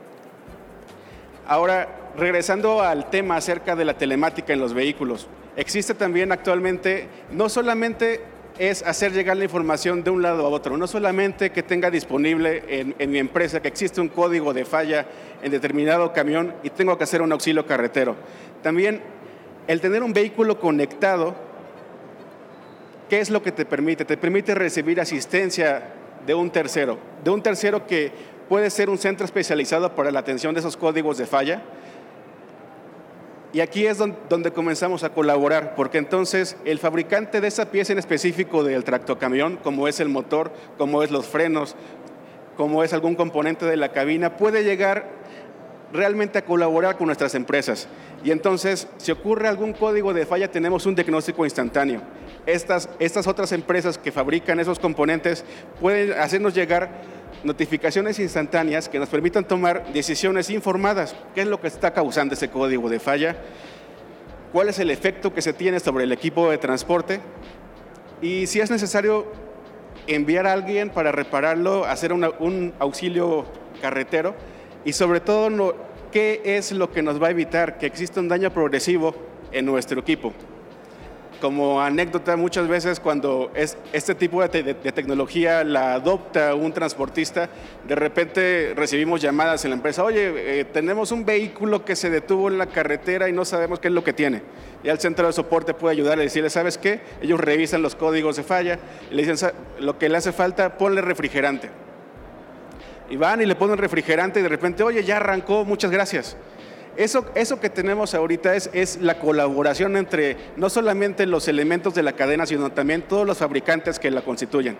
Ahora, regresando al tema acerca de la telemática en los vehículos, existe también actualmente, no solamente es hacer llegar la información de un lado a otro, no solamente que tenga disponible en, en mi empresa que existe un código de falla en determinado camión y tengo que hacer un auxilio carretero. También el tener un vehículo conectado, ¿qué es lo que te permite? Te permite recibir asistencia de un tercero, de un tercero que puede ser un centro especializado para la atención de esos códigos de falla. Y aquí es donde, donde comenzamos a colaborar, porque entonces el fabricante de esa pieza en específico del tractocamión, como es el motor, como es los frenos, como es algún componente de la cabina, puede llegar realmente a colaborar con nuestras empresas. Y entonces, si ocurre algún código de falla, tenemos un diagnóstico instantáneo. Estas, estas otras empresas que fabrican esos componentes pueden hacernos llegar notificaciones instantáneas que nos permitan tomar decisiones informadas. ¿Qué es lo que está causando ese código de falla? ¿Cuál es el efecto que se tiene sobre el equipo de transporte? Y si es necesario enviar a alguien para repararlo, hacer una, un auxilio carretero. Y sobre todo, no, ¿qué es lo que nos va a evitar que exista un daño progresivo en nuestro equipo? Como anécdota, muchas veces cuando es, este tipo de, te, de, de tecnología la adopta un transportista, de repente recibimos llamadas en la empresa, oye, eh, tenemos un vehículo que se detuvo en la carretera y no sabemos qué es lo que tiene. Y el centro de soporte puede ayudarle y decirle, ¿sabes qué? Ellos revisan los códigos de falla y le dicen, lo que le hace falta, ponle refrigerante. Y van y le ponen refrigerante y de repente, oye, ya arrancó, muchas gracias. Eso, eso que tenemos ahorita es, es la colaboración entre no solamente los elementos de la cadena, sino también todos los fabricantes que la constituyen.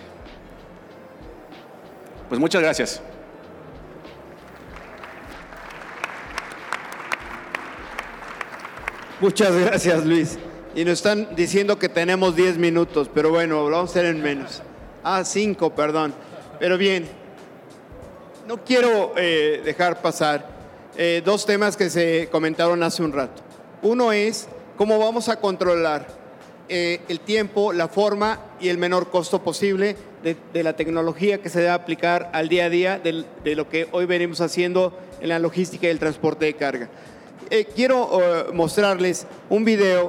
Pues muchas gracias. Muchas gracias, Luis. Y nos están diciendo que tenemos diez minutos, pero bueno, lo vamos a hacer en menos. Ah, cinco, perdón. Pero bien, no quiero eh, dejar pasar Eh, dos temas que se comentaron hace un rato. Uno es cómo vamos a controlar eh, el tiempo, la forma y el menor costo posible de, de la tecnología que se debe aplicar al día a día de, de lo que hoy venimos haciendo en la logística y el transporte de carga. Eh, quiero uh, mostrarles un video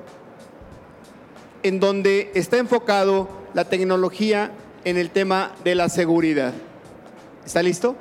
en donde está enfocado la tecnología en el tema de la seguridad. ¿Está listo?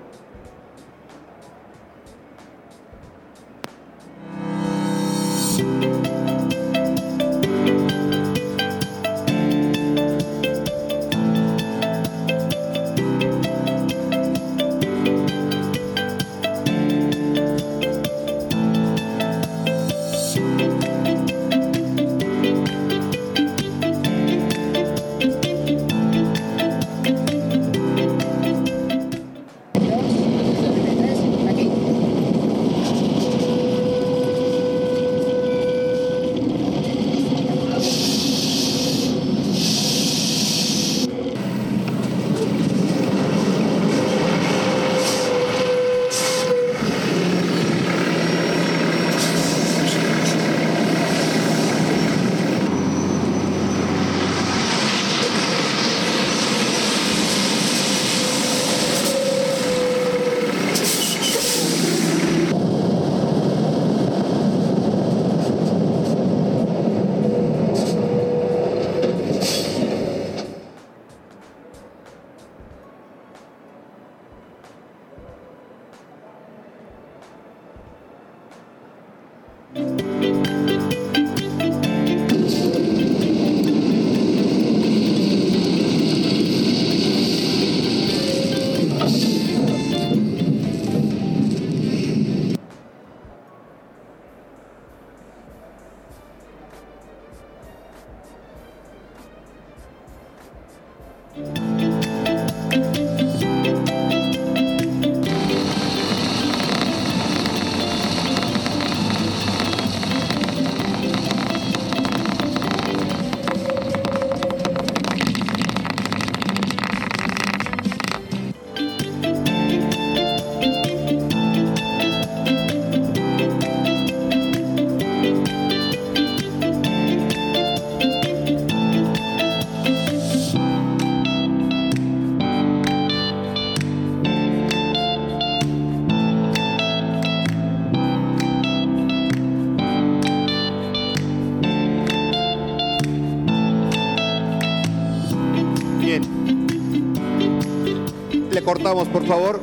Cortamos, por favor.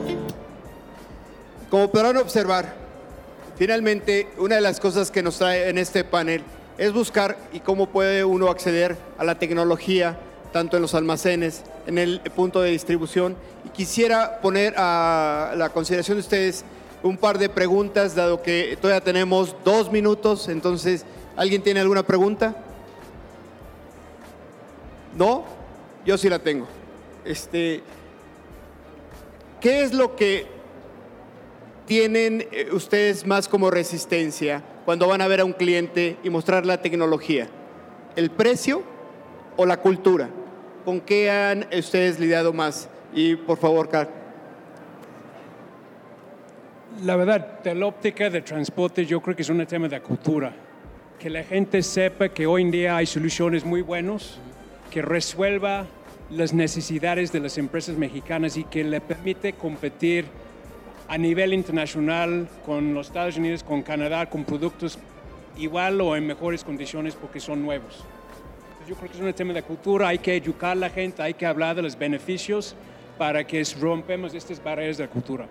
Como podrán observar, finalmente una de las cosas que nos trae en este panel es buscar y cómo puede uno acceder a la tecnología, tanto en los almacenes, en el punto de distribución. Y quisiera poner a la consideración de ustedes un par de preguntas, dado que todavía tenemos dos minutos. Entonces, ¿alguien tiene alguna pregunta? ¿No? Yo sí la tengo. Este, ¿qué es lo que tienen ustedes más como resistencia cuando van a ver a un cliente y mostrar la tecnología? ¿El precio o la cultura? ¿Con qué han ustedes lidiado más? Y por favor, Carl. La verdad, de la óptica de transporte, yo creo que es un tema de cultura. Que la gente sepa que hoy en día hay soluciones muy buenas que resuelva las necesidades de las empresas mexicanas y que le permite competir a nivel internacional con los Estados Unidos, con Canadá, con productos igual o en mejores condiciones porque son nuevos. Yo creo que es un tema de cultura, hay que educar a la gente, hay que hablar de los beneficios para que rompemos estas barreras de la cultura.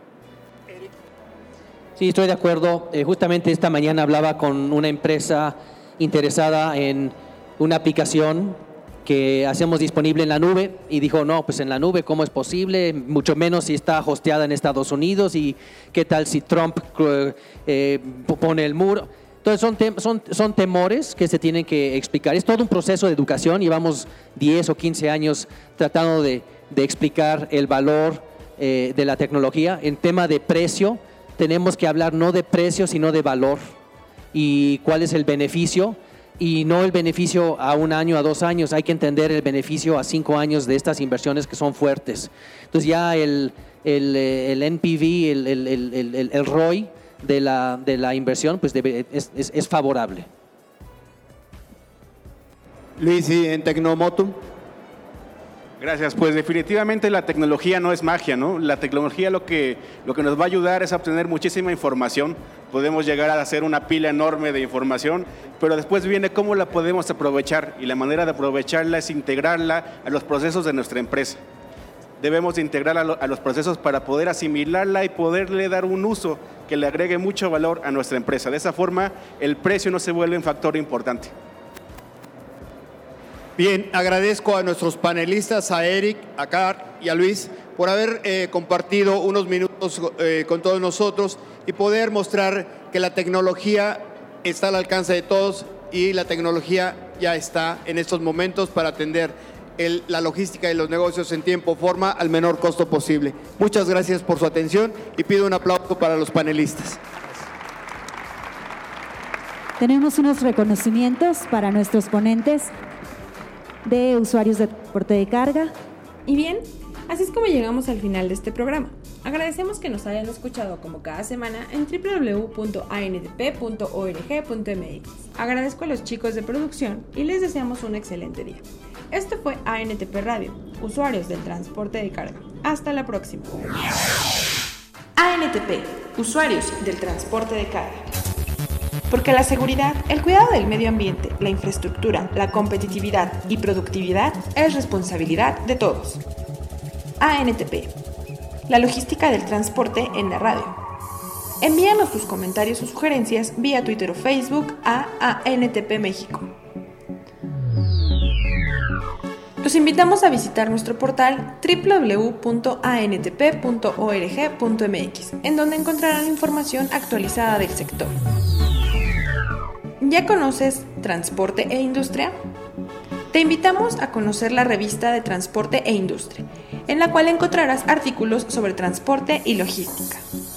Sí, estoy de acuerdo. Eh, justamente esta mañana hablaba con una empresa interesada en una aplicación que hacemos disponible en la nube y dijo, no, pues en la nube, ¿cómo es posible? Mucho menos si está hosteada en Estados Unidos y qué tal si Trump eh, pone el muro. Entonces son, tem son, son temores que se tienen que explicar. Es todo un proceso de educación, llevamos diez o quince años tratando de, de explicar el valor eh, de la tecnología. En tema de precio, tenemos que hablar no de precio, sino de valor y cuál es el beneficio. Y no el beneficio a un año, a dos años, hay que entender el beneficio a cinco años de estas inversiones que son fuertes. Entonces ya el, el, el N P V, el, el, el, el, el R O I de la, de la inversión pues debe, es, es, es favorable. Luis, ¿y en Tecnomotum? Gracias, pues definitivamente la tecnología no es magia, ¿no? La tecnología lo que, lo que nos va a ayudar es a obtener muchísima información. Podemos llegar a hacer una pila enorme de información, pero después viene cómo la podemos aprovechar, y la manera de aprovecharla es integrarla a los procesos de nuestra empresa. Debemos integrarla a, lo, a los procesos para poder asimilarla y poderle dar un uso que le agregue mucho valor a nuestra empresa. De esa forma, el precio no se vuelve un factor importante. Bien, agradezco a nuestros panelistas, a Eric, a Carl y a Luis, por haber eh, compartido unos minutos eh, con todos nosotros y poder mostrar que la tecnología está al alcance de todos y la tecnología ya está en estos momentos para atender el, la logística y los negocios en tiempo, forma, al menor costo posible. Muchas gracias por su atención y pido un aplauso para los panelistas. Tenemos unos reconocimientos para nuestros ponentes de usuarios de transporte de carga. Y bien, así es como llegamos al final de este programa. Agradecemos que nos hayan escuchado como cada semana en doble u doble u doble u punto a n t p punto org punto m x. Agradezco a los chicos de producción y les deseamos un excelente día. Esto fue A N T P Radio, usuarios del transporte de carga. Hasta la próxima. A N T P, usuarios del transporte de carga. Porque la seguridad, el cuidado del medio ambiente, la infraestructura, la competitividad y productividad es responsabilidad de todos. A N T P, la logística del transporte en la radio. Envíanos tus comentarios o sugerencias vía Twitter o Facebook a A N T P México. Los invitamos a visitar nuestro portal doble u doble u doble u punto a n t p punto org punto m x, en donde encontrarán información actualizada del sector. ¿Ya conoces Transporte e Industria? Te invitamos a conocer la revista de Transporte e Industria, en la cual encontrarás artículos sobre transporte y logística.